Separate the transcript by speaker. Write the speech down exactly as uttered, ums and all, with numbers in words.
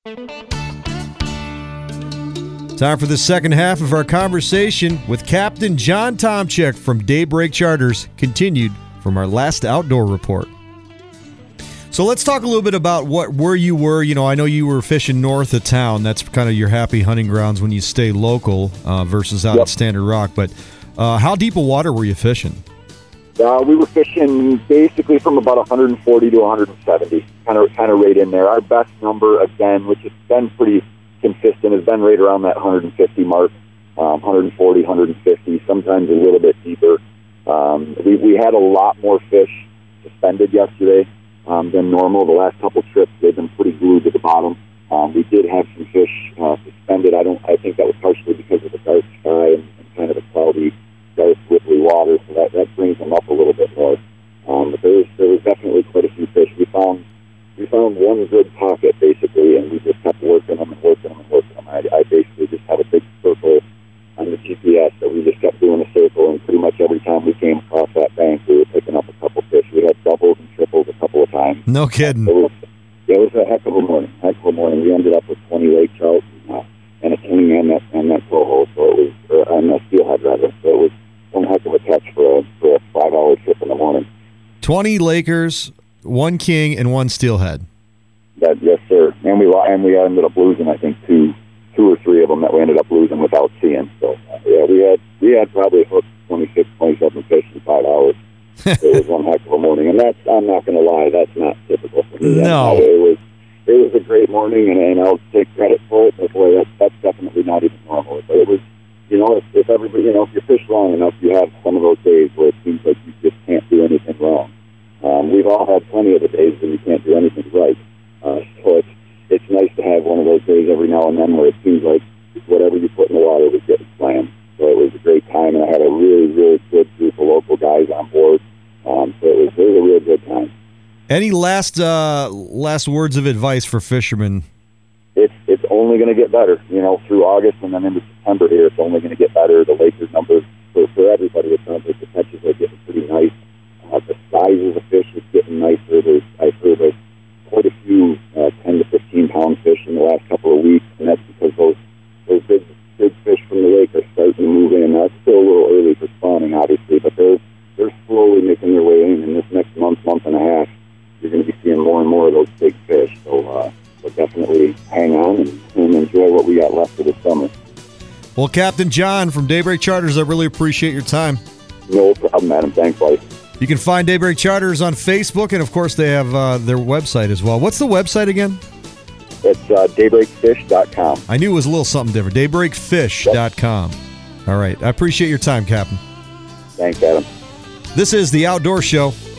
Speaker 1: Time for the second half of our conversation with Captain John Tomczyk from Daybreak Charters, continued from our last outdoor report. So let's talk a little bit about what where you were. You know, I know you were fishing north of town. That's kind of your happy hunting grounds when you stay local uh, versus out
Speaker 2: Yep.
Speaker 1: at Standard Rock. But uh, how deep of water were you fishing?
Speaker 2: Uh, we were fishing basically from about one forty to one seventy, kind of kind of right in there. Our best number, again, which has been pretty consistent, has been right around that one fifty mark, um, one forty, one fifty, sometimes a little bit deeper. Um, we, we had a lot more fish suspended yesterday um, than normal. The last couple trips, they've been pretty glued to the bottom. Um, we did have some fish uh, suspended. I don't. I think that was partially because of the dark sky and, and kind of the cloudy, dark, swiftly water, so that, that brings them up a little bit more. Um, but there was, there was definitely quite a few fish. We found we found one good pocket, basically, and we just kept working them and working them and working them. I, I basically just had a big circle on the G P S that we just kept doing a circle, and pretty much every time we came across that bank, we were picking up a couple fish. We had doubles and triples a couple of times.
Speaker 1: No kidding.
Speaker 2: It was, it was a heck of a morning. Heck of a morning. We ended up with twenty lake trout and, uh, and a king and that and that coho, so it was, or, and a steelhead rather. So it was one heck of a catch for a, for a five-hour trip in the morning.
Speaker 1: twenty Lakers, one king, and one steelhead.
Speaker 2: That, yes, sir. And we and we ended up losing, I think, two two or three of them that we ended up losing without seeing. So, uh, yeah, we had we had probably hooked twenty-six, twenty-seven fish in five hours. It was one heck of a morning. And that's, I'm not going to lie, that's not typical for me.
Speaker 1: No.
Speaker 2: It was it was a great morning, and, and I'll take credit for it, but boy, that's, that's definitely not even normal. But it was, you know, if, if everybody, you know, if you fish long enough, you have some of those days where it seems like you just can't do anything wrong. Um, we've all had plenty of the days when you can't do anything right. Uh, so it's, it's nice to have one of those days every now and then where it seems like whatever you put in the water was getting slammed. So it was a great time, and I had a really, really good group of local guys on board. Um, so it was, it was a real good time.
Speaker 1: Any last uh, last words of advice for fishermen?
Speaker 2: It's it's only going to get better, you know, through August and then into September here. It's only going to get better. The Lakers numbers for, for everybody, it sounds like the catches are getting pretty nice. Uh, the size of the fish is getting nicer. There's, I've heard of quite a few uh, ten to fifteen pound fish in the last couple of weeks, and that's because those those big big fish from the lake are starting to move in. Now, it's still a little early for spawning, obviously, but they're they're slowly making their way in. In this next month, month and a half, you're going to be seeing more and more of those big fish. So, uh, so definitely hang on and, and enjoy what we got left of the summer.
Speaker 1: Well, Captain John from Daybreak Charters, I really appreciate your time.
Speaker 2: No problem, Adam. Thanks, buddy.
Speaker 1: You can find Daybreak Charters on Facebook, and, of course, they have uh, their website as well. What's the website again?
Speaker 2: It's uh, daybreak fish dot com.
Speaker 1: I knew it was a little something different. daybreak fish dot com. Yep. All right. I appreciate your time, Captain.
Speaker 2: Thanks, Adam.
Speaker 1: This is The Outdoor Show.